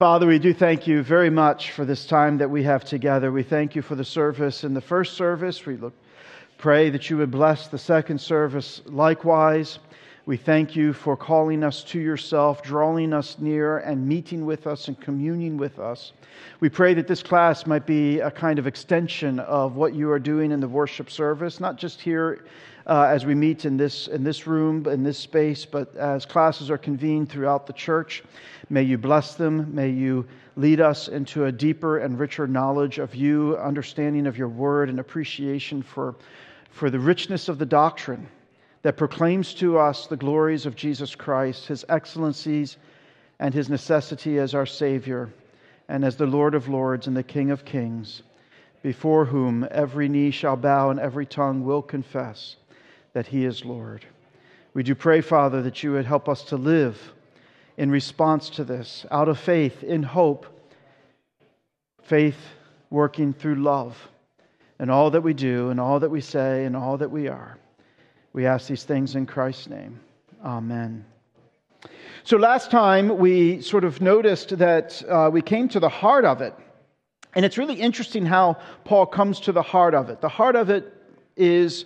Father, we do thank you very much for this time that we have together. We thank you for the service in the first service. Pray that you would bless the second service likewise. We thank you for calling us to yourself, drawing us near, and meeting with us and communing with us. We pray that this class might be a kind of extension of what you are doing in the worship service, not just here as we meet in this room, in this space, but as classes are convened throughout the church. May you bless them. May you lead us into a deeper and richer knowledge of you, understanding of your word, and appreciation for the richness of the doctrine that proclaims to us the glories of Jesus Christ, His excellencies, and His necessity as our Savior, and as the Lord of Lords and the King of Kings, before whom every knee shall bow and every tongue will confess that He is Lord. We do pray, Father, that you would help us to live in response to this, out of faith, in hope, faith working through love, in all that we do, and all that we say, and all that we are. We ask these things in Christ's name. Amen. So last time we sort of noticed that we came to the heart of it. And it's really interesting how Paul comes to the heart of it. The heart of it is,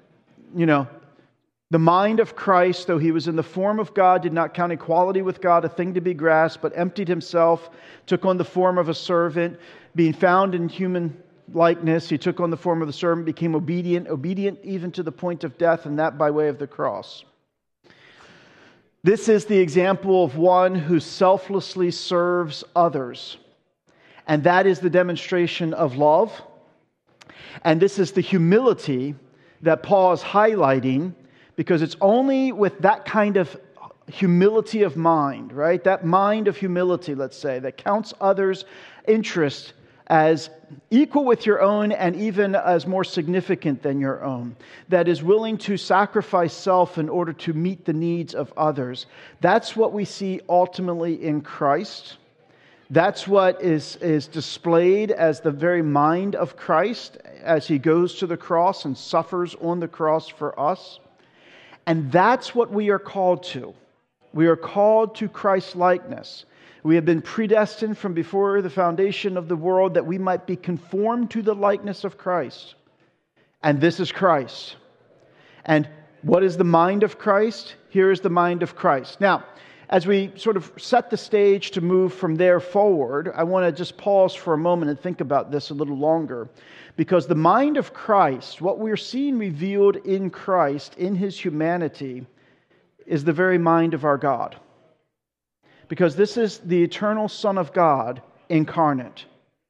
the mind of Christ, though He was in the form of God, did not count equality with God a thing to be grasped, but emptied Himself, took on the form of a servant, being found in human likeness. He took on the form of the servant, became obedient even to the point of death, and that by way of the cross. This is the example of one who selflessly serves others. And that is the demonstration of love. And this is the humility that Paul is highlighting, because it's only with that kind of humility of mind, right? That mind of humility, let's say, that counts others' interest as equal with your own and even as more significant than your own, that is willing to sacrifice self in order to meet the needs of others. That's what we see ultimately in Christ. That's what is displayed as the very mind of Christ as He goes to the cross and suffers on the cross for us. And that's what we are called to. We are called to Christ-likeness. We have been predestined from before the foundation of the world that we might be conformed to the likeness of Christ. And this is Christ. And what is the mind of Christ? Here is the mind of Christ. Now, as we sort of set the stage to move from there forward, I want to just pause for a moment and think about this a little longer. Because the mind of Christ, what we're seeing revealed in Christ, in His humanity, is the very mind of our God. Because this is the eternal Son of God incarnate.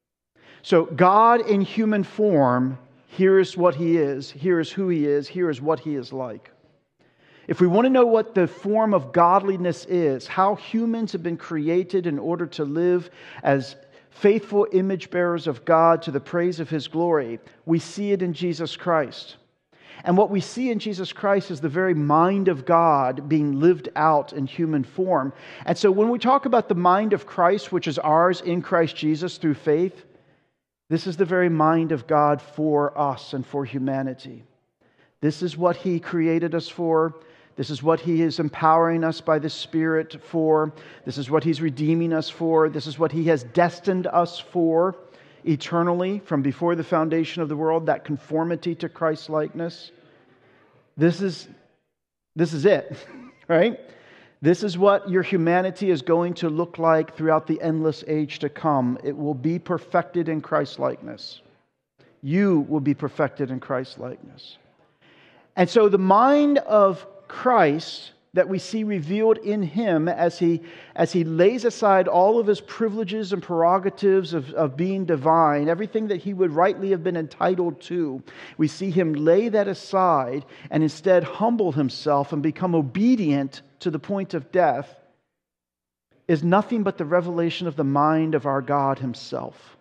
So God in human form, here is what He is, here is who He is, here is what He is like. If we want to know what the form of godliness is, how humans have been created in order to live as faithful image bearers of God to the praise of His glory, we see it in Jesus Christ. And what we see in Jesus Christ is the very mind of God being lived out in human form. And so when we talk about the mind of Christ, which is ours in Christ Jesus through faith, this is the very mind of God for us and for humanity. This is what He created us for. This is what He is empowering us by the Spirit for. This is what He's redeeming us for. This is what He has destined us for eternally from before the foundation of the world, that conformity to Christ's likeness. This is it, right? This is what your humanity is going to look like throughout the endless age to come. It will be perfected in Christ's likeness. You will be perfected in Christ's likeness. And so the mind of Christ that we see revealed in Him as He lays aside all of His privileges and prerogatives of being divine, everything that He would rightly have been entitled to, we see Him lay that aside and instead humble Himself and become obedient to the point of death, is nothing but the revelation of the mind of our God Himself.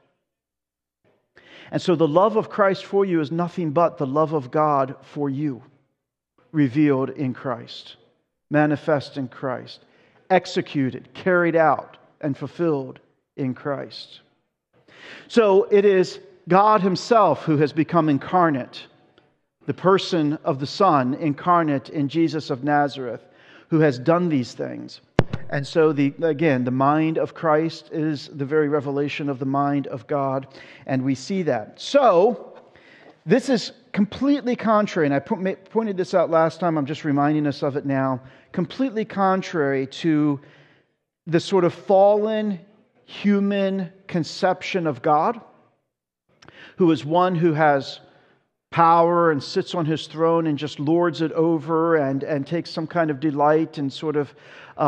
And so the love of Christ for you is nothing but the love of God for you, revealed in Christ, manifest in Christ, executed, carried out, and fulfilled in Christ. So it is God Himself who has become incarnate, the person of the Son incarnate in Jesus of Nazareth, who has done these things. And so, again, the mind of Christ is the very revelation of the mind of God, and we see that. So, this is completely contrary, and I pointed this out last time, I'm just reminding us of it now, completely contrary to the sort of fallen human conception of God, who is one who has power and sits on his throne and just lords it over and takes some kind of delight and sort of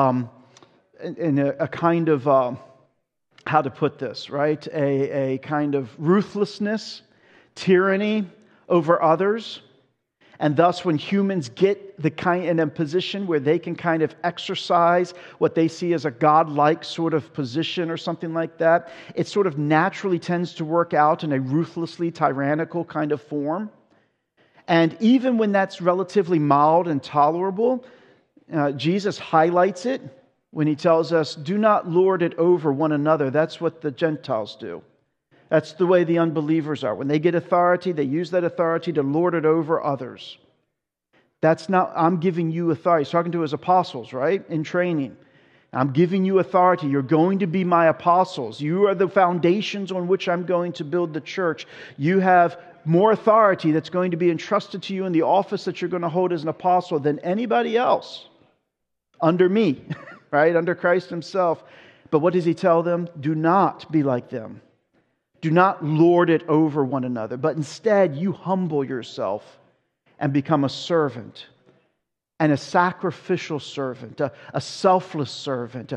in a kind of, how to put this, right? A kind of ruthlessness, tyranny over others. And thus, when humans get in a position where they can kind of exercise what they see as a godlike sort of position or something like that, it sort of naturally tends to work out in a ruthlessly tyrannical kind of form. And even when that's relatively mild and tolerable, Jesus highlights it when he tells us, do not lord it over one another. That's what the Gentiles do. That's the way the unbelievers are. When they get authority, they use that authority to lord it over others. That's not, I'm giving you authority. He's talking to his apostles, right? In training. I'm giving you authority. You're going to be my apostles. You are the foundations on which I'm going to build the church. You have more authority that's going to be entrusted to you in the office that you're going to hold as an apostle than anybody else under me, right? Under Christ himself. But what does he tell them? Do not be like them. Do not lord it over one another, but instead you humble yourself and become a servant, and a sacrificial servant, a selfless servant.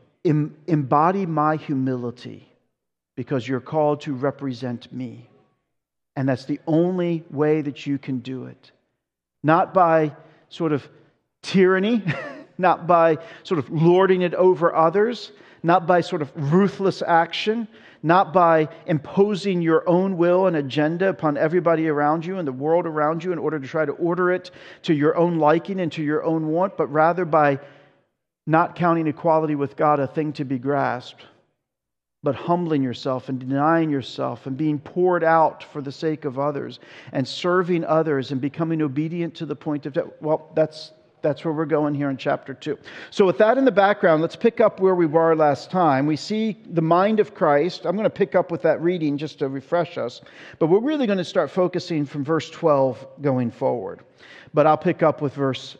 Embody my humility because you're called to represent me. And that's the only way that you can do it. Not by sort of tyranny, not by sort of lording it over others, not by sort of ruthless action, not by imposing your own will and agenda upon everybody around you and the world around you in order to try to order it to your own liking and to your own want, but rather by not counting equality with God a thing to be grasped, but humbling yourself and denying yourself and being poured out for the sake of others and serving others and becoming obedient to the point of death. Well, that's where we're going here in chapter 2. So with that in the background, let's pick up where we were last time. We see the mind of Christ. I'm going to pick up with that reading just to refresh us. But we're really going to start focusing from verse 12 going forward. But I'll pick up with verse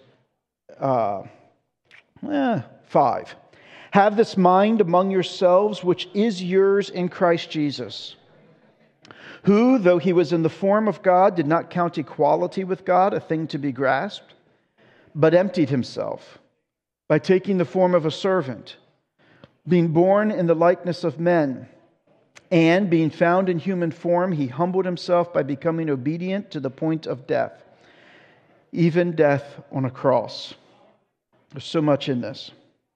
5. Have this mind among yourselves, which is yours in Christ Jesus, who, though he was in the form of God, did not count equality with God a thing to be grasped, but emptied himself by taking the form of a servant, being born in the likeness of men, and being found in human form, he humbled himself by becoming obedient to the point of death, even death on a cross. There's so much in this,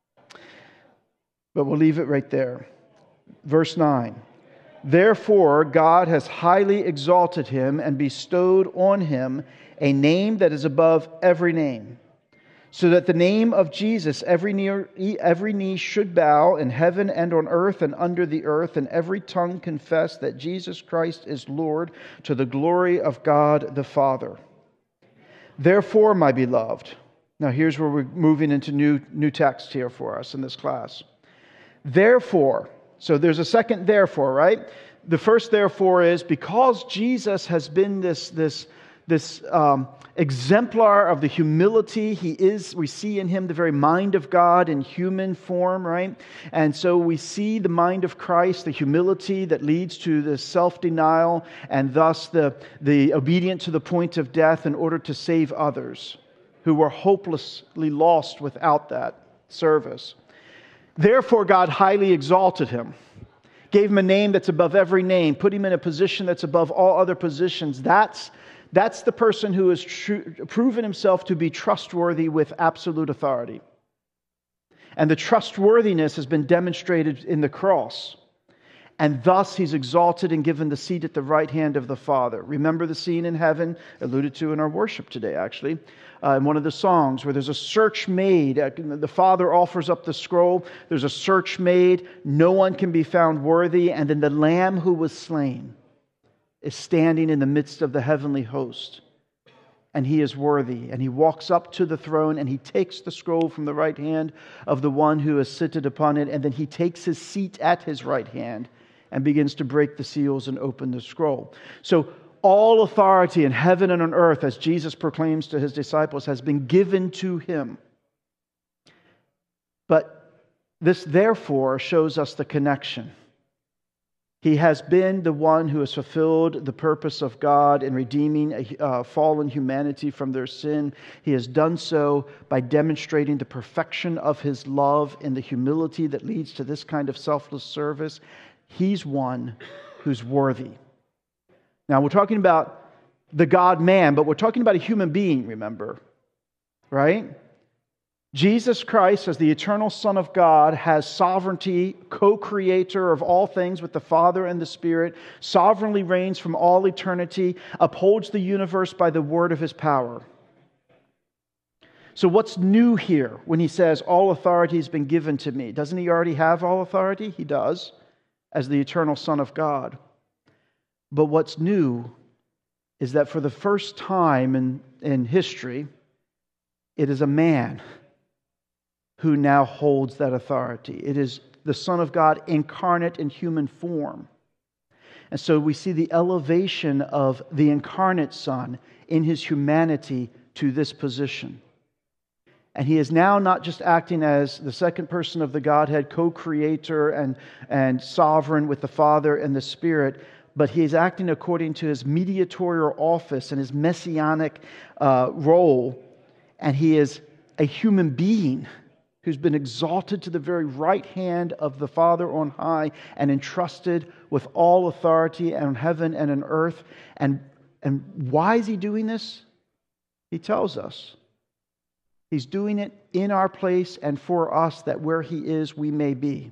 but we'll leave it right there. Verse 9. Therefore, God has highly exalted him and bestowed on him a name that is above every name, so that the name of Jesus every knee should bow in heaven and on earth and under the earth, and every tongue confess that Jesus Christ is Lord, to the glory of God the Father. Therefore, my beloved, now here's where we're moving into new text here for us in this class. Therefore, so there's a second therefore, right? The first therefore is because Jesus has been this exemplar of the humility he is. We see in him the very mind of God in human form, right? And so we see the mind of Christ, the humility that leads to the self-denial and thus the obedience to the point of death in order to save others who were hopelessly lost without that service. Therefore, God highly exalted him, gave him a name that's above every name, put him in a position that's above all other positions. That's the person who has proven himself to be trustworthy with absolute authority. And the trustworthiness has been demonstrated in the cross. And thus he's exalted and given the seat at the right hand of the Father. Remember the scene in heaven, alluded to in our worship today, actually, in one of the songs where there's a search made. The Father offers up the scroll. There's a search made. No one can be found worthy. And then the Lamb who was slain is standing in the midst of the heavenly host. and he is worthy. And he walks up to the throne and he takes the scroll from the right hand of the one who is seated upon it. And then he takes his seat at his right hand and begins to break the seals and open the scroll. So all authority in heaven and on earth, as Jesus proclaims to his disciples, has been given to him. But this therefore shows us the connection. He has been the one who has fulfilled the purpose of God in redeeming fallen humanity from their sin. He has done so by demonstrating the perfection of his love and the humility that leads to this kind of selfless service. He's one who's worthy. Now, we're talking about the God-man, but we're talking about a human being, remember, right? Jesus Christ, as the eternal Son of God, has sovereignty, co-creator of all things with the Father and the Spirit, sovereignly reigns from all eternity, upholds the universe by the word of his power. So what's new here when he says, all authority has been given to me? Doesn't he already have all authority? He does, as the eternal Son of God. But what's new is that for the first time in history, it is a man who now holds that authority. It is the Son of God incarnate in human form. And so we see the elevation of the incarnate Son in his humanity to this position. And he is now not just acting as the second person of the Godhead, co-creator and sovereign with the Father and the Spirit, but he is acting according to his mediatorial office and his messianic role. And he is a human being who's been exalted to the very right hand of the Father on high and entrusted with all authority in heaven and on earth. And why is he doing this? He tells us. He's doing it in our place and for us, that where he is, we may be.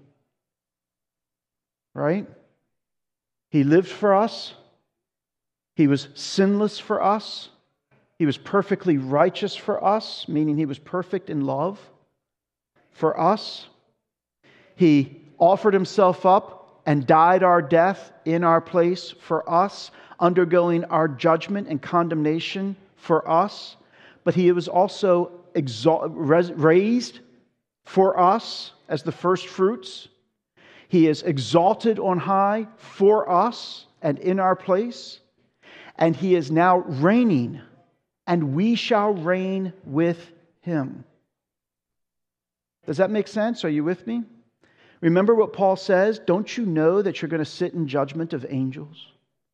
Right? He lived for us. He was sinless for us. He was perfectly righteous for us, meaning he was perfect in love for us. He offered himself up and died our death in our place for us, undergoing our judgment and condemnation for us. But he was also raised for us as the first fruits. He is exalted on high for us and in our place. And he is now reigning, and we shall reign with him. Does that make sense? Are you with me? Remember what Paul says? Don't you know that you're going to sit in judgment of angels?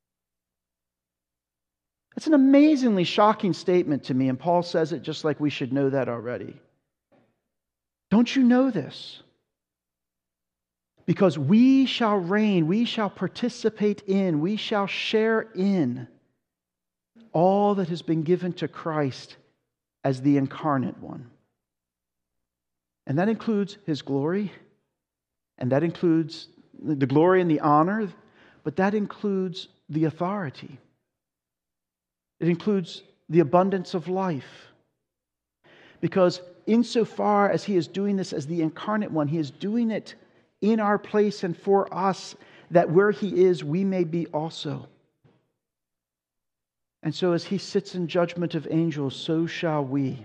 That's an amazingly shocking statement to me, and Paul says it just like we should know that already. Don't you know this? Because we shall reign, we shall participate in, we shall share in all that has been given to Christ as the incarnate one. And that includes his glory, and that includes the glory and the honor, but that includes the authority. It includes the abundance of life. Because insofar as he is doing this as the incarnate one, he is doing it in our place and for us, that where he is, we may be also. And so as he sits in judgment of angels, so shall we.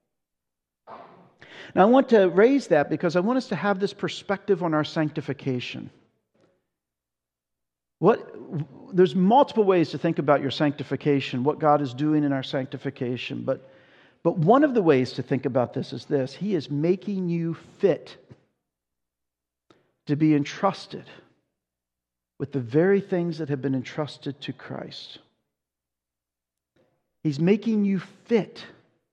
Now I want to raise that because I want us to have this perspective on our sanctification. There's multiple ways to think about your sanctification, what God is doing in our sanctification. But one of the ways to think about this is this: he is making you fit to be entrusted with the very things that have been entrusted to Christ. He's making you fit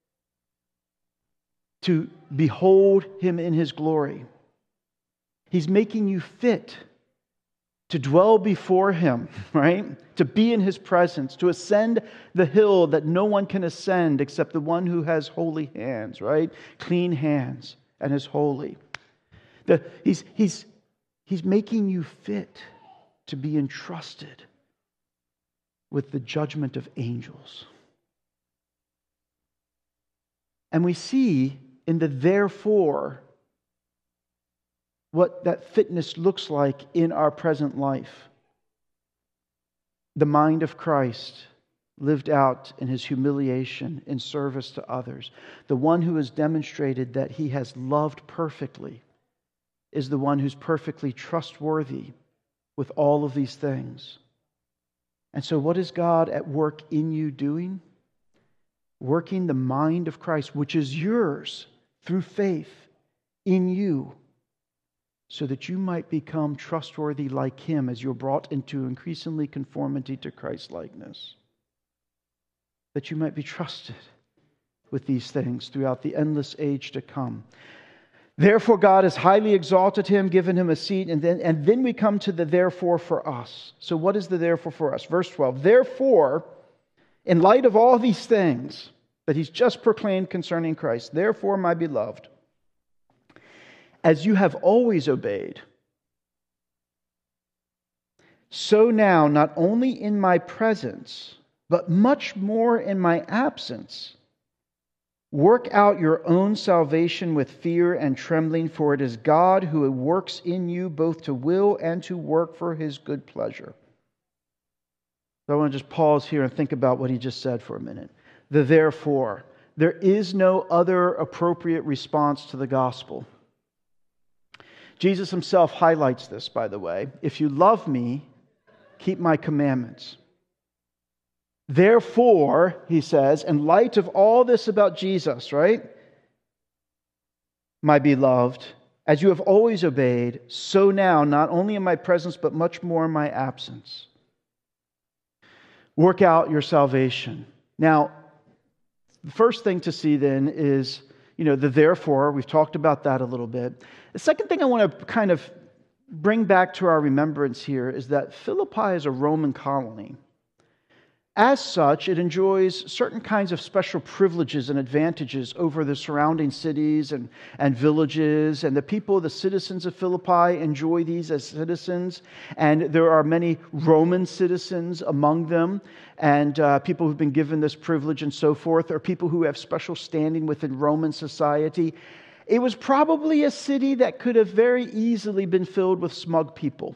to behold him in his glory. He's making you fit to dwell before him, right? To be in his presence, to ascend the hill that no one can ascend except the one who has holy hands, right? Clean hands and is holy. He's making you fit to be entrusted with the judgment of angels. And we see in the therefore what that fitness looks like in our present life. The mind of Christ, lived out in his humiliation in service to others, the one who has demonstrated that he has loved perfectly, is the one who's perfectly trustworthy with all of these things. And so what is God at work in you doing? Working the mind of Christ, which is yours through faith in you, so that you might become trustworthy like him as you're brought into increasingly conformity to Christ's likeness. That you might be trusted with these things throughout the endless age to come. Therefore God has highly exalted him, given him a seat, and then we come to the therefore for us. So what is the therefore for us? Verse 12, therefore, in light of all these things that he's just proclaimed concerning Christ, therefore, my beloved, as you have always obeyed, so now, not only in my presence, but much more in my absence, work out your own salvation with fear and trembling, for it is God who works in you both to will and to work for his good pleasure. So I want to just pause here and think about what he just said for a minute. The therefore. There is no other appropriate response to the gospel. Jesus himself highlights this, by the way. If you love me, keep my commandments. Therefore, he says, in light of all this about Jesus, right? My beloved, as you have always obeyed, so now, not only in my presence, but much more in my absence. Work out your salvation. Now, the first thing to see then is, the therefore. We've talked about that a little bit. The second thing I want to kind of bring back to our remembrance here is that Philippi is a Roman colony. As such, it enjoys certain kinds of special privileges and advantages over the surrounding cities and villages. And the people, the citizens of Philippi, enjoy these as citizens. And there are many Roman citizens among them. And people who've been given this privilege and so forth, or people who have special standing within Roman society. It was probably a city that could have very easily been filled with smug people.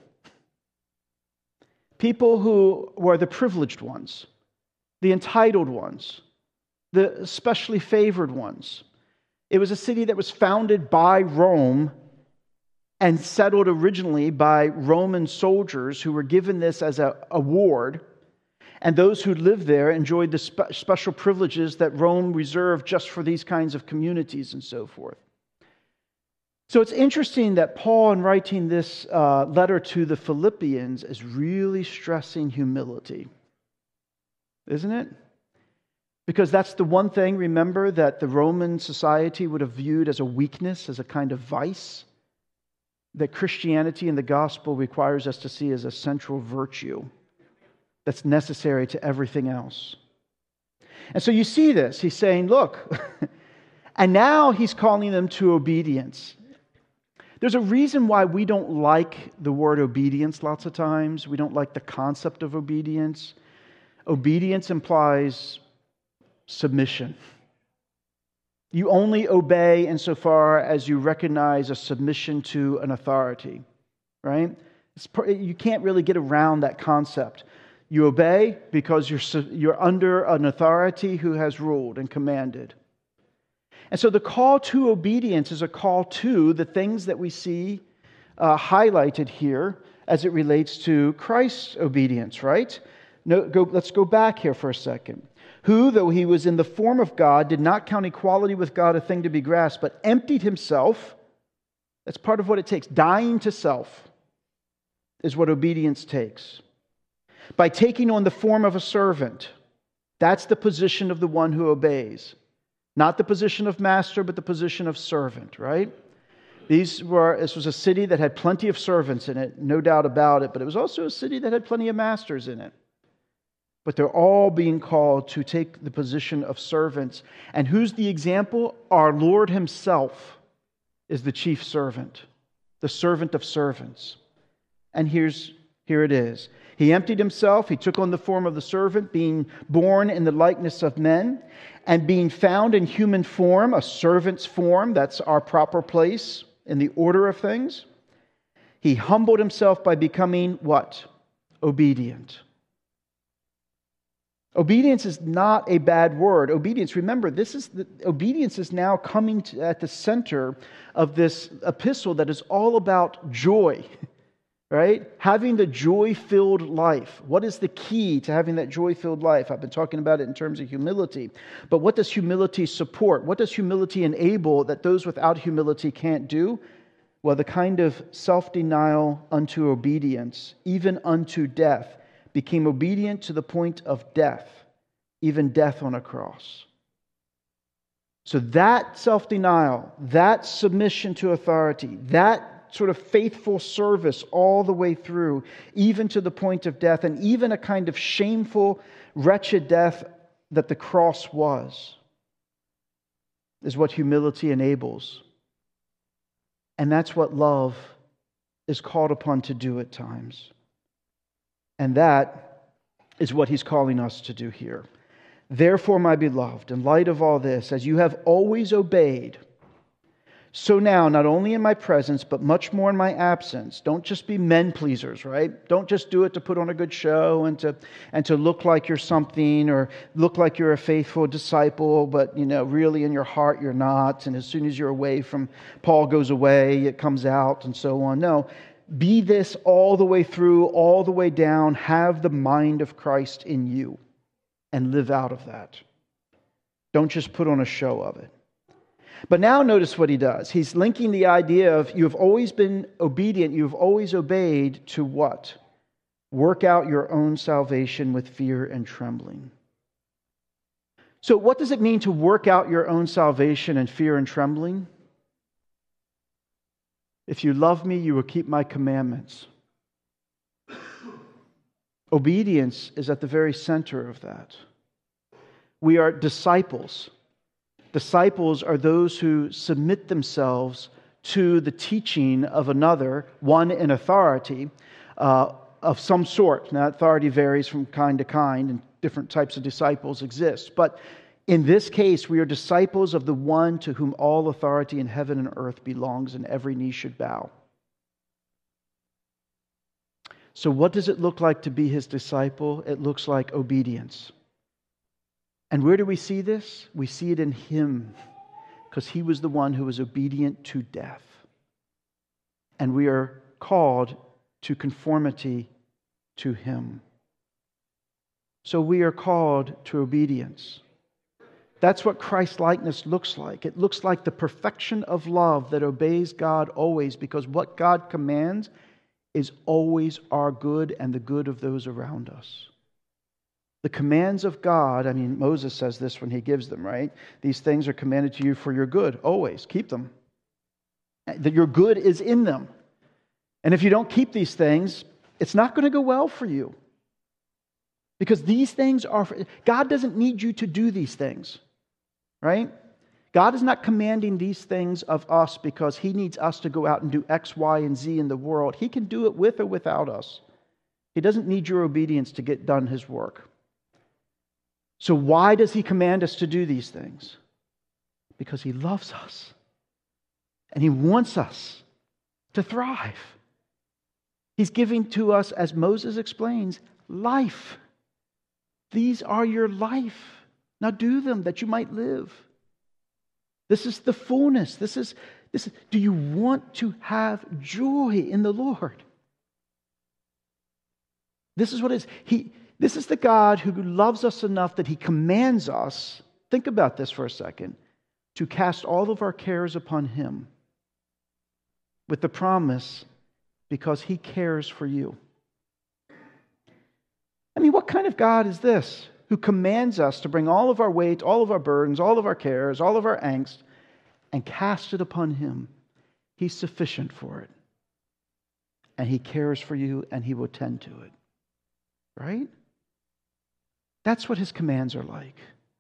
People who were the privileged ones, the entitled ones, the especially favored ones. It was a city that was founded by Rome and settled originally by Roman soldiers who were given this as an award. And those who lived there enjoyed the special privileges that Rome reserved just for these kinds of communities and so forth. So it's interesting that Paul, in writing this letter to the Philippians, is really stressing humility. Isn't it? Because that's the one thing, remember, that the Roman society would have viewed as a weakness, as a kind of vice, that Christianity and the gospel requires us to see as a central virtue that's necessary to everything else. And so you see this. He's saying, look, and now he's calling them to obedience. There's a reason why we don't like the word obedience lots of times. We don't like the concept of obedience. Obedience implies submission. You only obey insofar as you recognize a submission to an authority, right? You can't really get around that concept. You obey because you're under an authority who has ruled and commanded. And so the call to obedience is a call to the things that we see highlighted here as it relates to Christ's obedience, right? Let's go back here for a second. Who, though he was in the form of God, did not count equality with God a thing to be grasped, but emptied himself. That's part of what it takes. Dying to self is what obedience takes. By taking on the form of a servant. That's the position of the one who obeys. Not the position of master, but the position of servant, right? This was a city that had plenty of servants in it, no doubt about it, but it was also a city that had plenty of masters in it. But they're all being called to take the position of servants. And who's the example? Our Lord himself is the chief servant, the servant of servants. And here it is. He emptied himself, he took on the form of the servant, being born in the likeness of men, and being found in human form, a servant's form, that's our proper place in the order of things. He humbled himself by becoming what? Obedient. Obedience is not a bad word. Obedience, remember, obedience is now coming at the center of this epistle that is all about joy, right? Having the joy-filled life. What is the key to having that joy-filled life? I've been talking about it in terms of humility. But what does humility support? What does humility enable that those without humility can't do? Well, the kind of self-denial unto obedience, even unto death, became obedient to the point of death, even death on a cross. So that self-denial, that submission to authority, that sort of faithful service all the way through, even to the point of death, and even a kind of shameful, wretched death that the cross was, is what humility enables. And that's what love is called upon to do at times. And that is what he's calling us to do here. Therefore, my beloved, in light of all this, as you have always obeyed, so now, not only in my presence, but much more in my absence, don't just be men pleasers, right? Don't just do it to put on a good show and to look like you're something or look like you're a faithful disciple, but really in your heart you're not. And as soon as you're away from Paul goes away, it comes out and so on. No. Be this all the way through, all the way down. Have the mind of Christ in you and live out of that. Don't just put on a show of it. But now notice what he does. He's linking the idea of you have always been obedient, you have always obeyed to what? Work out your own salvation with fear and trembling. So what does it mean to work out your own salvation in fear and trembling? If you love me, you will keep my commandments. Obedience is at the very center of that. We are disciples. Disciples are those who submit themselves to the teaching of another, one in authority of some sort. Now, authority varies from kind to kind, and different types of disciples exist. But in this case, we are disciples of the one to whom all authority in heaven and earth belongs, and every knee should bow. So what does it look like to be his disciple? It looks like obedience. And where do we see this? We see it in him, because he was the one who was obedient to death. And we are called to conformity to him. So we are called to obedience. That's what Christ-likeness looks like. It looks like the perfection of love that obeys God always, because what God commands is always our good and the good of those around us. The commands of God, Moses says this when he gives them, right? These things are commanded to you for your good, always. Keep them. That your good is in them. And if you don't keep these things, it's not going to go well for you. Because these things are, God doesn't need you to do these things, right? God is not commanding these things of us because he needs us to go out and do X, Y, and Z in the world. He can do it with or without us. He doesn't need your obedience to get done his work. So why does he command us to do these things? Because he loves us. And he wants us to thrive. He's giving to us, as Moses explains, life. These are your life. Now do them that you might live. This is the fullness. This is. Do you want to have joy in the Lord? This is what it is. This is the God who loves us enough that he commands us, think about this for a second, to cast all of our cares upon him with the promise, because he cares for you. What kind of God is this who commands us to bring all of our weight, all of our burdens, all of our cares, all of our angst, and cast it upon him? He's sufficient for it. And he cares for you, and he will tend to it. Right? That's what his commands are like.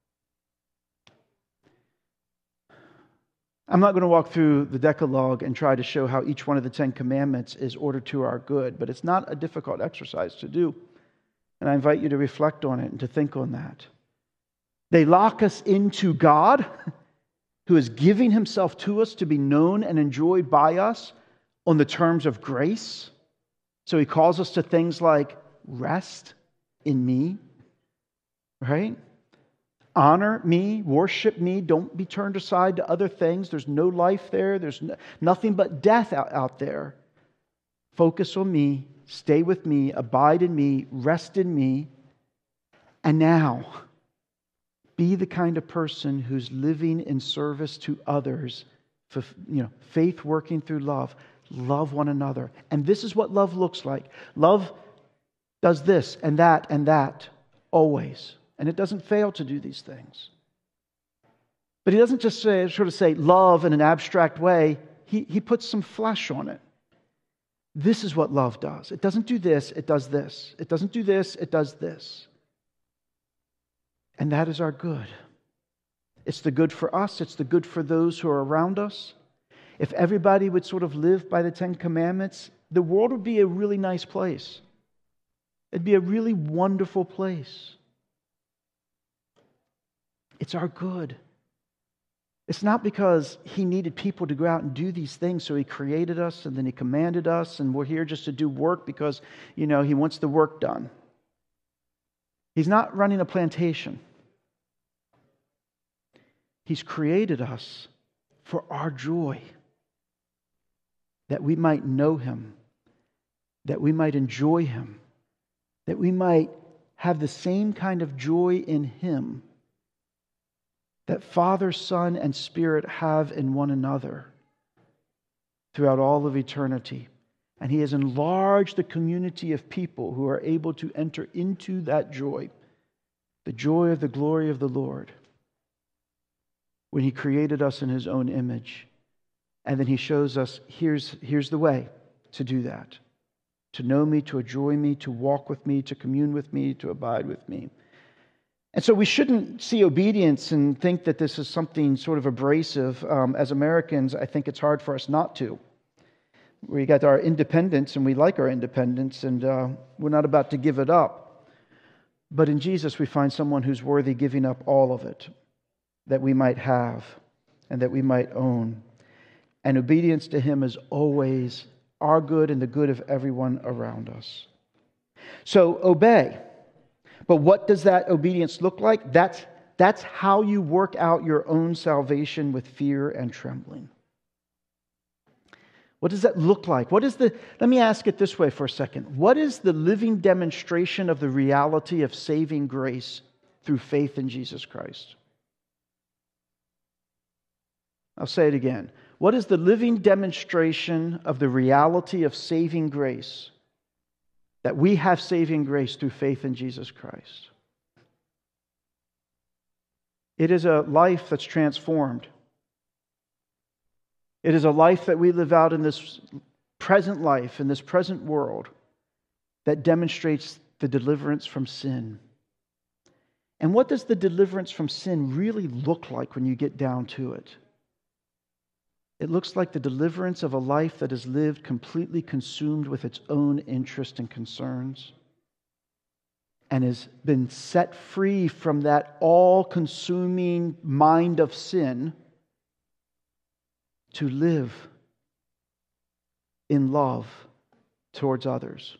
I'm not going to walk through the Decalogue and try to show how each one of the 10 commandments is ordered to our good, but it's not a difficult exercise to do. And I invite you to reflect on it and to think on that. They lock us into God, who is giving himself to us to be known and enjoyed by us on the terms of grace. So he calls us to things like rest in me, right? Honor me, worship me, don't be turned aside to other things. There's no life there, there's nothing but death out there. Focus on me, stay with me, abide in me, rest in me. And now, be the kind of person who's living in service to others, faith working through love. Love one another. And this is what love looks like. Love does this and that, always. And it doesn't fail to do these things. But he doesn't just say love in an abstract way. He puts some flesh on it. This is what love does. It doesn't do this, it does this. It doesn't do this, it does this. And that is our good. It's the good for us. It's the good for those who are around us. If everybody would sort of live by the Ten Commandments, the world would be a really nice place. It'd be a really wonderful place. It's our good. It's not because He needed people to go out and do these things, so He created us and then He commanded us and we're here just to do work because, He wants the work done. He's not running a plantation. He's created us for our joy, that we might know Him, that we might enjoy Him, that we might have the same kind of joy in Him that Father, Son, and Spirit have in one another throughout all of eternity. And He has enlarged the community of people who are able to enter into that joy, the joy of the glory of the Lord, when He created us in His own image. And then He shows us, here's the way to do that. To know me, to enjoy me, to walk with me, to commune with me, to abide with me. And so we shouldn't see obedience and think that this is something sort of abrasive. As Americans, I think it's hard for us not to. We got our independence, and we like our independence, and we're not about to give it up. But in Jesus, we find someone who's worthy giving up all of it, that we might have and that we might own. And obedience to Him is always our good and the good of everyone around us. So obey. But what does that obedience look like? That's how you work out your own salvation with fear and trembling. What does that look like? Let me ask it this way for a second. What is the living demonstration of the reality of saving grace through faith in Jesus Christ? I'll say it again. What is the living demonstration of the reality of saving grace? That we have saving grace through faith in Jesus Christ. It is a life that's transformed. It is a life that we live out in this present life, in this present world, that demonstrates the deliverance from sin. And what does the deliverance from sin really look like when you get down to it? It looks like the deliverance of a life that is lived completely consumed with its own interest and concerns, and has been set free from that all-consuming mind of sin to live in love towards others.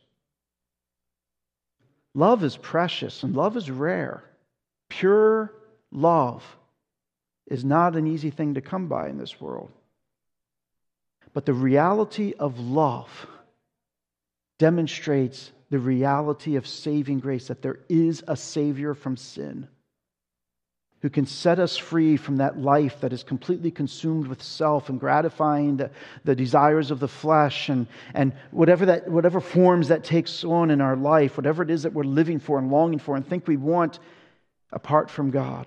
Love is precious and love is rare. Pure love is not an easy thing to come by in this world. But the reality of love demonstrates the reality of saving grace, that there is a Savior from sin who can set us free from that life that is completely consumed with self and gratifying the desires of the flesh and whatever forms that takes on in our life, whatever it is that we're living for and longing for and think we want apart from God.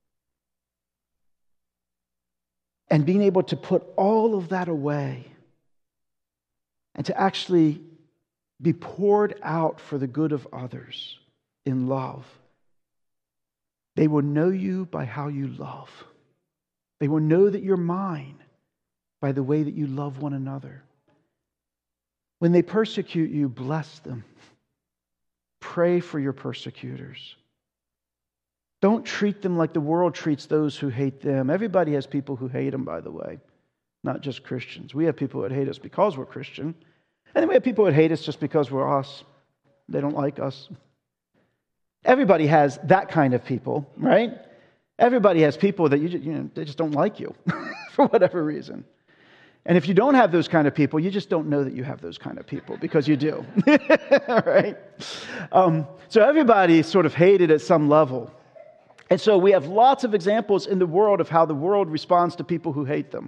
And being able to put all of that away and to actually be poured out for the good of others in love. They will know you by how you love. They will know that you're mine by the way that you love one another. When they persecute you, bless them. Pray for your persecutors. Don't treat them like the world treats those who hate them. Everybody has people who hate them, by the way, not just Christians. We have people that hate us because we're Christian. And then we have people that hate us just because we're us. They don't like us. Everybody has that kind of people, right? Everybody has people that they just don't like you for whatever reason. And if you don't have those kind of people, you just don't know that you have those kind of people, because you do. All right? So everybody's sort of hated at some level. And so we have lots of examples in the world of how the world responds to people who hate them.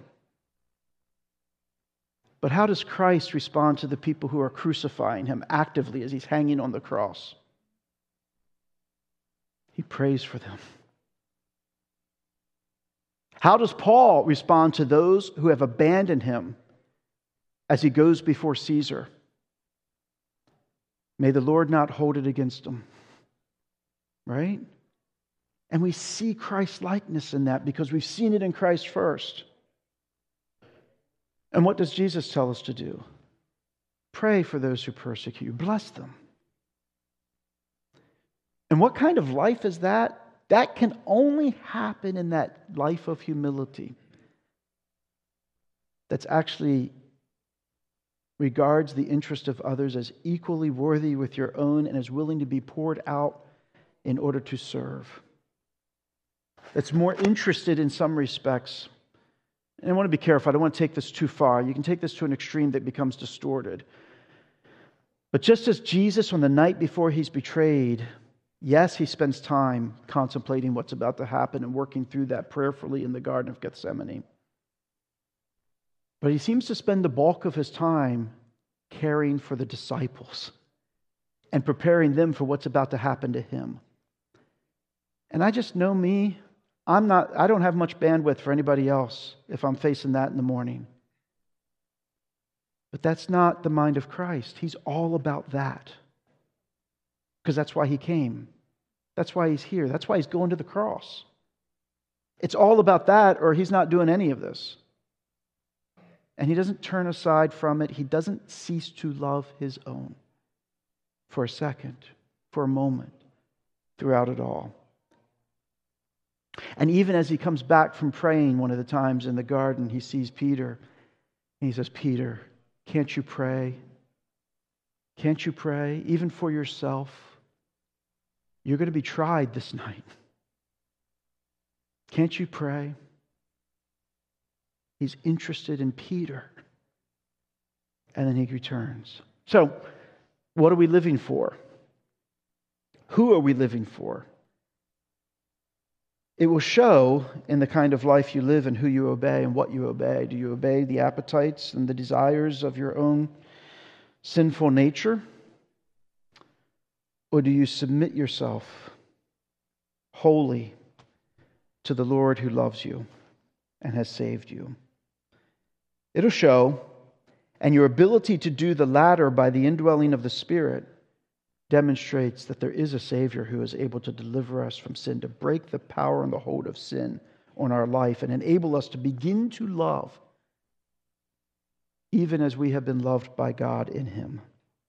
But how does Christ respond to the people who are crucifying him actively as he's hanging on the cross? He prays for them. How does Paul respond to those who have abandoned him as he goes before Caesar? May the Lord not hold it against him. Right? And we see Christ's likeness in that because we've seen it in Christ first. And what does Jesus tell us to do? Pray for those who persecute you. Bless them. And what kind of life is that? That can only happen in that life of humility that's actually regards the interest of others as equally worthy with your own and is willing to be poured out in order to serve. That's more interested in some respects. And I want to be careful. I don't want to take this too far. You can take this to an extreme that becomes distorted. But just as Jesus, on the night before he's betrayed, yes, he spends time contemplating what's about to happen and working through that prayerfully in the Garden of Gethsemane. But he seems to spend the bulk of his time caring for the disciples and preparing them for what's about to happen to him. And I just know me, I don't have much bandwidth for anybody else if I'm facing that in the morning. But that's not the mind of Christ. He's all about that. Because that's why he came. That's why he's here. That's why he's going to the cross. It's all about that, or he's not doing any of this. And he doesn't turn aside from it. He doesn't cease to love his own for a second, for a moment, throughout it all. And even as he comes back from praying one of the times in the garden, he sees Peter. And he says, Peter, can't you pray? Can't you pray, even for yourself? You're going to be tried this night. Can't you pray? He's interested in Peter. And then he returns. So, what are we living for? Who are we living for? It will show in the kind of life you live and who you obey and what you obey. Do you obey the appetites and the desires of your own sinful nature? Or do you submit yourself wholly to the Lord who loves you and has saved you? It'll show, and your ability to do the latter by the indwelling of the Spirit demonstrates that there is a Savior who is able to deliver us from sin, to break the power and the hold of sin on our life and enable us to begin to love, even as we have been loved by God in Him.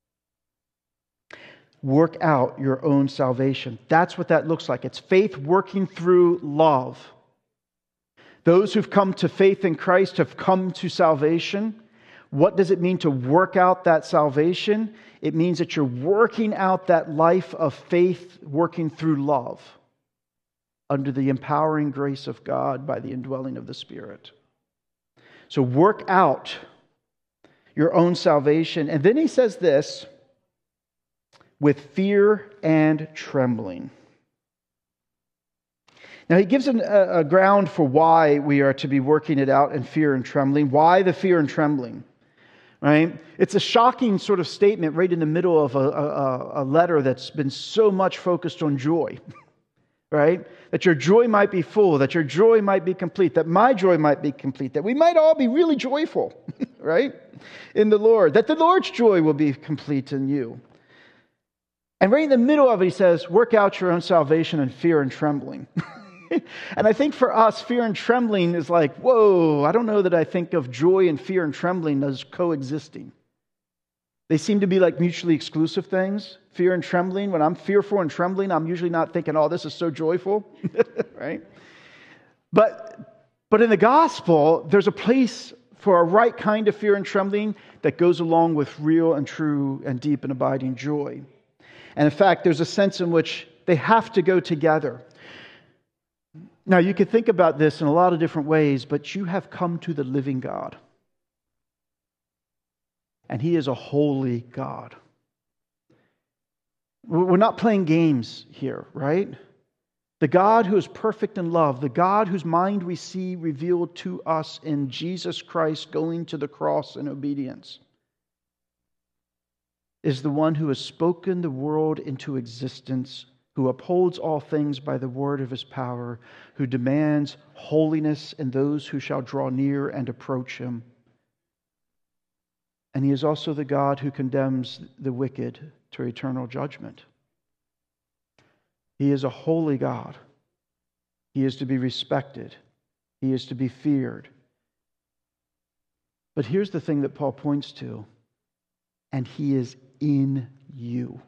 Work out your own salvation. That's what that looks like. It's faith working through love. Those who've come to faith in Christ have come to salvation. What does it mean to work out that salvation? It means that you're working out that life of faith working through love under the empowering grace of God by the indwelling of the Spirit. So work out your own salvation. And then he says this, with fear and trembling. Now he gives a ground for why we are to be working it out in fear and trembling. Why the fear and trembling? Right? It's a shocking sort of statement right in the middle of a letter that's been so much focused on joy. Right? That your joy might be full, that your joy might be complete, that my joy might be complete, that we might all be really joyful, right? In the Lord, that the Lord's joy will be complete in you. And right in the middle of it, he says, work out your own salvation in fear and trembling. And I think for us, fear and trembling is like, whoa, I don't know that I think of joy and fear and trembling as coexisting. They seem to be like mutually exclusive things. Fear and trembling. When I'm fearful and trembling, I'm usually not thinking, oh, this is so joyful, right? But in the gospel, there's a place for a right kind of fear and trembling that goes along with real and true and deep and abiding joy. And in fact, there's a sense in which They have to go together. Now, you could think about this in a lot of different ways, but you have come to the living God. And He is a holy God. We're not playing games here, right? The God who is perfect in love, the God whose mind we see revealed to us in Jesus Christ going to the cross in obedience, is the one who has spoken the world into existence, who upholds all things by the word of His power, who demands holiness in those who shall draw near and approach Him. And He is also the God who condemns the wicked to eternal judgment. He is a holy God. He is to be respected. He is to be feared. But here's the thing that Paul points to, and He is in you.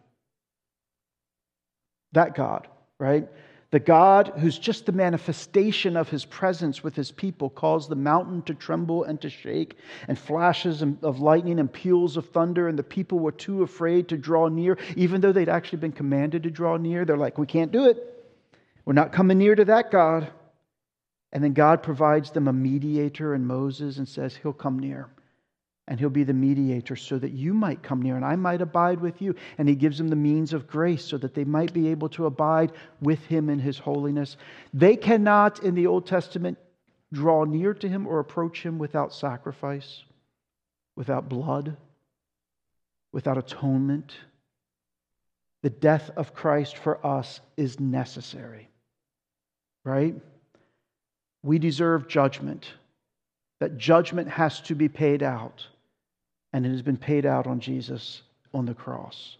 That God, right? The God who's just the manifestation of His presence with His people, caused the mountain to tremble and to shake, and flashes of lightning and peals of thunder, and the people were too afraid to draw near, even though they'd actually been commanded to draw near. They're like, we can't do it. We're not coming near to that God. And then God provides them a mediator in Moses and says He'll come near. And He'll be the mediator so that you might come near and I might abide with you. And He gives them the means of grace so that they might be able to abide with Him in His holiness. They cannot, in the Old Testament, draw near to Him or approach Him without sacrifice, without blood, without atonement. The death of Christ for us is necessary, right? We deserve judgment. That judgment has to be paid out. And it has been paid out on Jesus on the cross.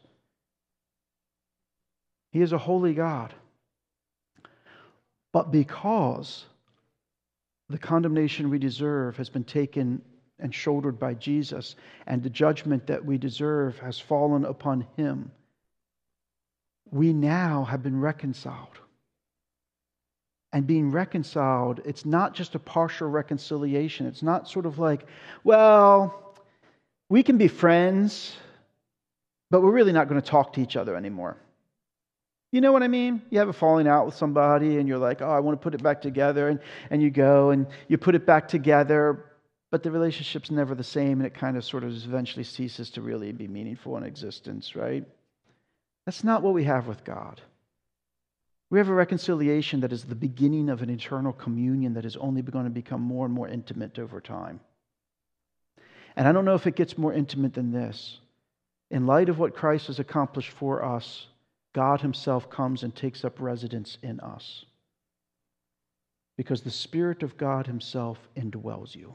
He is a holy God. But because the condemnation we deserve has been taken and shouldered by Jesus, and the judgment that we deserve has fallen upon Him, we now have been reconciled. And being reconciled, it's not just a partial reconciliation. It's not sort of like, well, we can be friends, but we're really not going to talk to each other anymore. You know what I mean? You have a falling out with somebody and you're like, oh, I want to put it back together. And you go and you put it back together, but the relationship's never the same and it kind of sort of eventually ceases to really be meaningful in existence, right? That's not what we have with God. We have a reconciliation that is the beginning of an eternal communion that is only going to become more and more intimate over time. And I don't know if it gets more intimate than this. In light of what Christ has accomplished for us, God Himself comes and takes up residence in us. Because the Spirit of God Himself indwells you.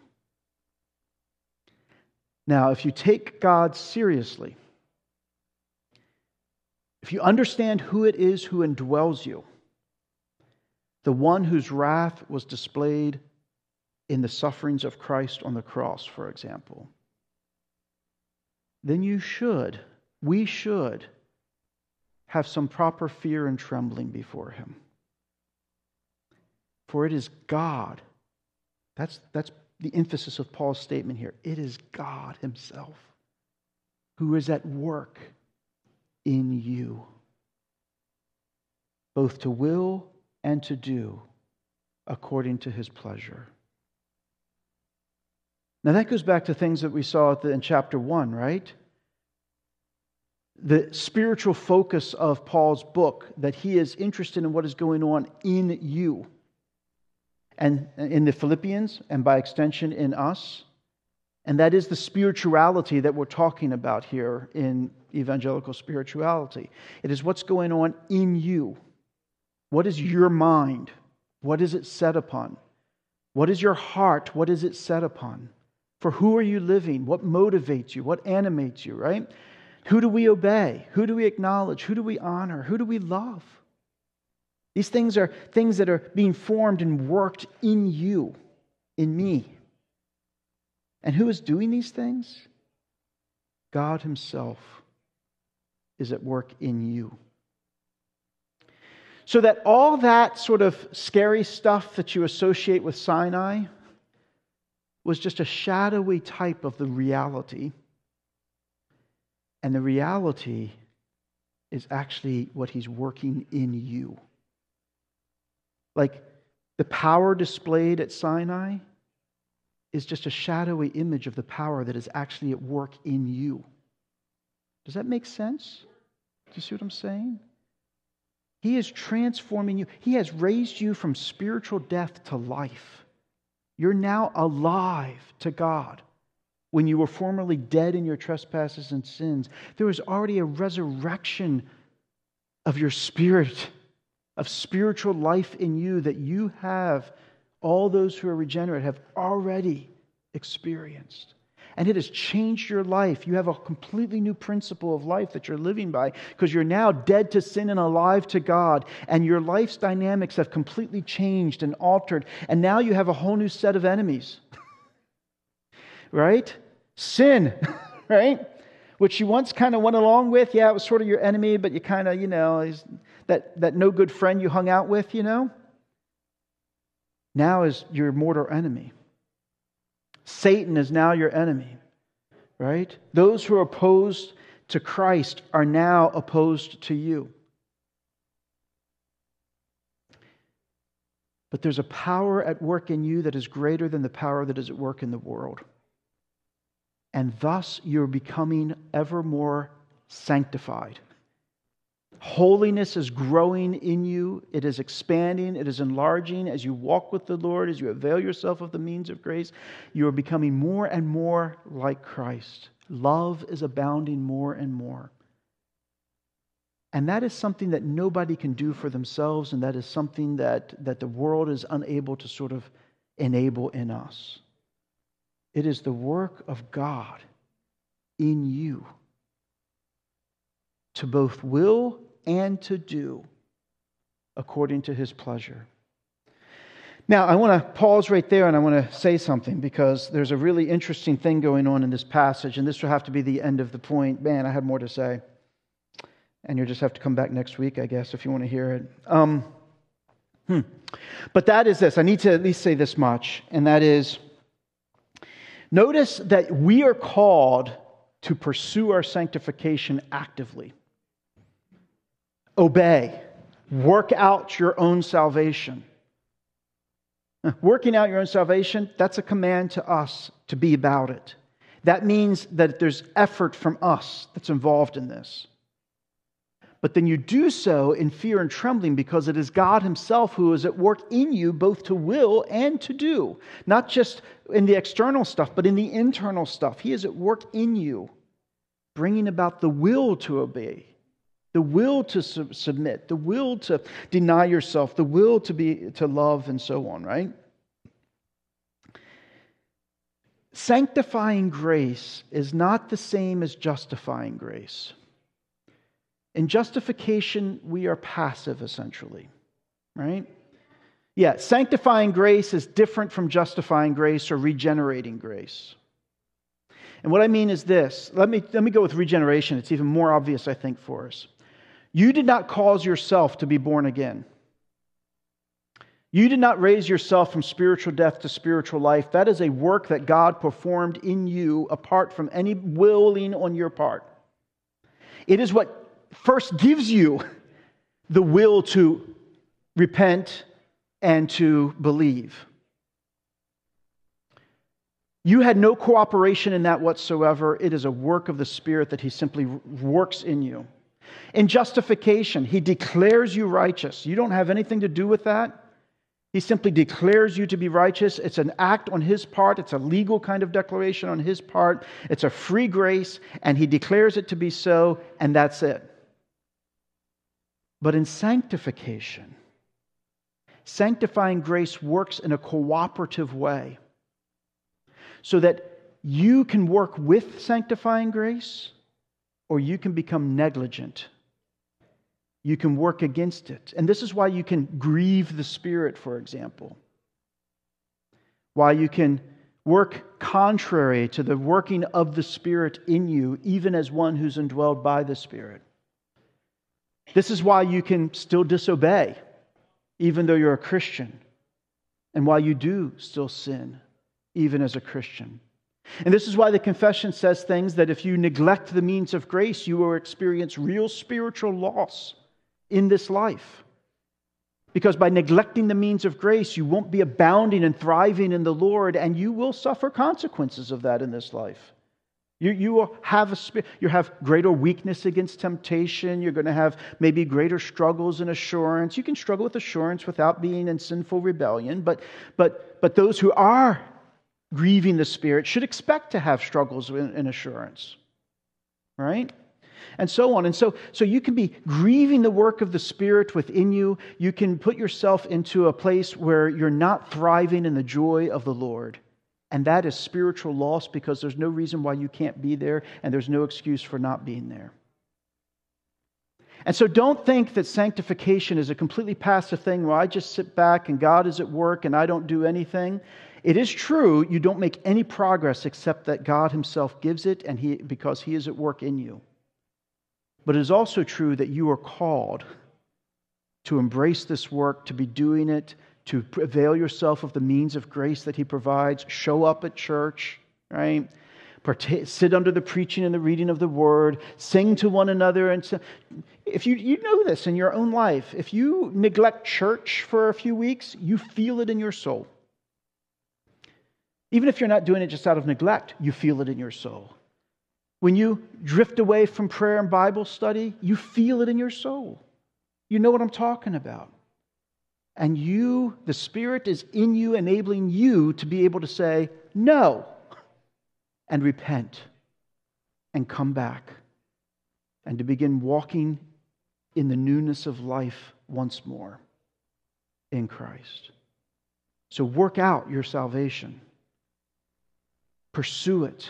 Now, if you take God seriously, if you understand who it is who indwells you, the one whose wrath was displayed in the sufferings of Christ on the cross, for example, then we should have some proper fear and trembling before Him. For it is God. That's the emphasis of Paul's statement here. It is God Himself who is at work in you, both to will and to do according to His pleasure. Now that goes back to things that we saw in chapter 1, right? The spiritual focus of Paul's book, that he is interested in what is going on in you and in the Philippians and by extension in us. And that is the spirituality that we're talking about here in evangelical spirituality. It is what's going on in you. What is your mind? What is it set upon? What is your heart? What is it set upon? For who are you living? What motivates you? What animates you, right? Who do we obey? Who do we acknowledge? Who do we honor? Who do we love? These things are things that are being formed and worked in you, in me. And who is doing these things? God Himself is at work in you. So that all that sort of scary stuff that you associate with Sinai was just a shadowy type of the reality. And the reality is actually what He's working in you. Like the power displayed at Sinai is just a shadowy image of the power that is actually at work in you. Does that make sense? Do you see what I'm saying? He is transforming you. He has raised you from spiritual death to life. You're now alive to God. When you were formerly dead in your trespasses and sins, there was already a resurrection of your spirit, of spiritual life in you that you have, all those who are regenerate have already experienced. And it has changed your life. You have a completely new principle of life that you're living by because you're now dead to sin and alive to God. And your life's dynamics have completely changed and altered. And now you have a whole new set of enemies. Right? Sin, right? Which you once kind of went along with. Yeah, it was sort of your enemy, but you kind of, is that no good friend you hung out with, now is your mortal enemy. Satan is now your enemy, right? Those who are opposed to Christ are now opposed to you. But there's a power at work in you that is greater than the power that is at work in the world. And thus you're becoming ever more sanctified. Holiness is growing in you. It is expanding. It is enlarging. As you walk with the Lord, as you avail yourself of the means of grace, you are becoming more and more like Christ. Love is abounding more and more. And that is something that nobody can do for themselves, and that is something that the world is unable to sort of enable in us. It is the work of God in you to both will and to do according to His pleasure. Now, I want to pause right there and I want to say something because there's a really interesting thing going on in this passage, and this will have to be the end of the point. Man, I had more to say. And you'll just have to come back next week, I guess, if you want to hear it. But that is this. I need to at least say this much, and that is, notice that we are called to pursue our sanctification actively. Obey. Work out your own salvation. Working out your own salvation, that's a command to us to be about it. That means that there's effort from us that's involved in this. But then you do so in fear and trembling because it is God Himself who is at work in you both to will and to do. Not just in the external stuff, but in the internal stuff. He is at work in you, bringing about the will to obey, the will to submit, the will to deny yourself, the will to love, and so on, right? Sanctifying grace is not the same as justifying grace. In justification, we are passive, essentially, right? Yeah, sanctifying grace is different from justifying grace or regenerating grace. And what I mean is this. Let me go with regeneration. It's even more obvious, I think, for us. You did not cause yourself to be born again. You did not raise yourself from spiritual death to spiritual life. That is a work that God performed in you apart from any willing on your part. It is what first gives you the will to repent and to believe. You had no cooperation in that whatsoever. It is a work of the Spirit that He simply works in you. In justification, He declares you righteous. You don't have anything to do with that. He simply declares you to be righteous. It's an act on His part. It's a legal kind of declaration on His part. It's a free grace, and He declares it to be so, and that's it. But in sanctification, sanctifying grace works in a cooperative way so that you can work with sanctifying grace or you can become negligent. You can work against it. And this is why you can grieve the Spirit, for example. Why you can work contrary to the working of the Spirit in you, even as one who's indwelled by the Spirit. This is why you can still disobey, even though you're a Christian, and why you do still sin, even as a Christian. And this is why the confession says things that if you neglect the means of grace, you will experience real spiritual loss in this life. Because by neglecting the means of grace, you won't be abounding and thriving in the Lord, and you will suffer consequences of that in this life. You will have you have greater weakness against temptation. You're going to have maybe greater struggles in assurance. You can struggle with assurance without being in sinful rebellion, but those who are grieving the Spirit should expect to have struggles in assurance, right? And so on. And so you can be grieving the work of the Spirit within you. You can put yourself into a place where you're not thriving in the joy of the Lord. And that is spiritual loss, because there's no reason why you can't be there, and there's no excuse for not being there. And so don't think that sanctification is a completely passive thing where I just sit back and God is at work and I don't do anything. It is true you don't make any progress except that God Himself gives it, and because He is at work in you. But it is also true that you are called to embrace this work, to be doing it, to avail yourself of the means of grace that He provides, show up at church, right? Sit under the preaching and the reading of the Word, sing to one another. And so, if you know this in your own life, if you neglect church for a few weeks, you feel it in your soul. Even if you're not doing it just out of neglect, you feel it in your soul. When you drift away from prayer and Bible study, you feel it in your soul. You know what I'm talking about. And the Spirit is in you, enabling you to be able to say no and repent and come back and to begin walking in the newness of life once more in Christ. So work out your salvation. Pursue it.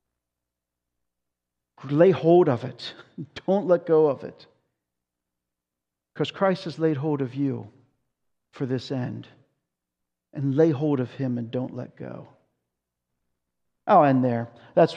Lay hold of it. Don't let go of it. Because Christ has laid hold of you for this end. And lay hold of Him and don't let go. I'll end there.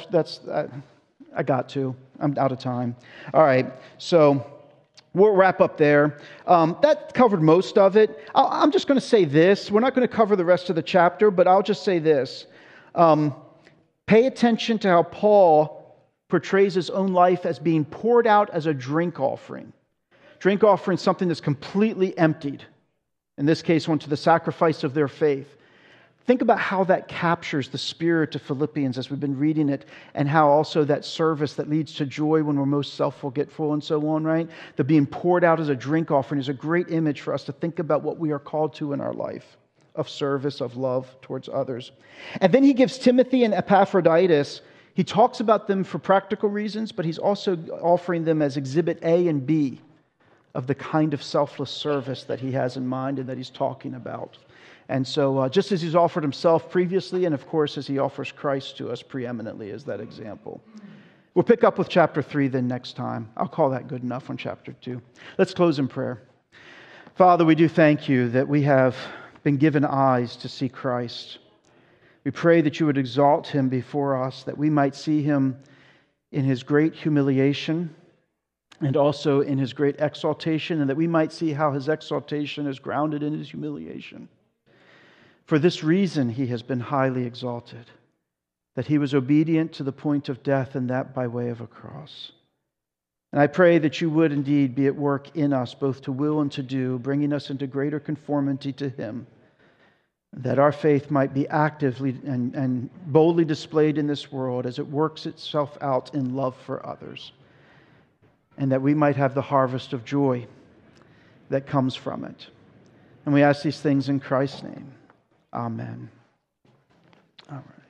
I got to. I'm out of time. All right. So we'll wrap up there. That covered most of it. I'm just going to say this. We're not going to cover the rest of the chapter, but I'll just say this. Pay attention to how Paul portrays his own life as being poured out as a drink offering. Drink offering is something that's completely emptied. In this case, went to the sacrifice of their faith. Think about how that captures the spirit of Philippians as we've been reading it, and how also that service that leads to joy when we're most self-forgetful and so on, right? The being poured out as a drink offering is a great image for us to think about what we are called to in our life of service, of love towards others. And then he gives Timothy and Epaphroditus. He talks about them for practical reasons, but he's also offering them as exhibit A and B of the kind of selfless service that he has in mind and that he's talking about. And so just as he's offered himself previously, and of course as he offers Christ to us preeminently as that example. We'll pick up with chapter 3 then next time. I'll call that good enough on chapter 2. Let's close in prayer. Father, we do thank you that we have been given eyes to see Christ. We pray that you would exalt Him before us, that we might see Him in His great humiliation and also in His great exaltation, and that we might see how His exaltation is grounded in His humiliation. For this reason He has been highly exalted, that He was obedient to the point of death, and that by way of a cross. And I pray that you would indeed be at work in us, both to will and to do, bringing us into greater conformity to Him, that our faith might be actively and boldly displayed in this world as it works itself out in love for others, and that we might have the harvest of joy that comes from it. And we ask these things in Christ's name. Amen. All right.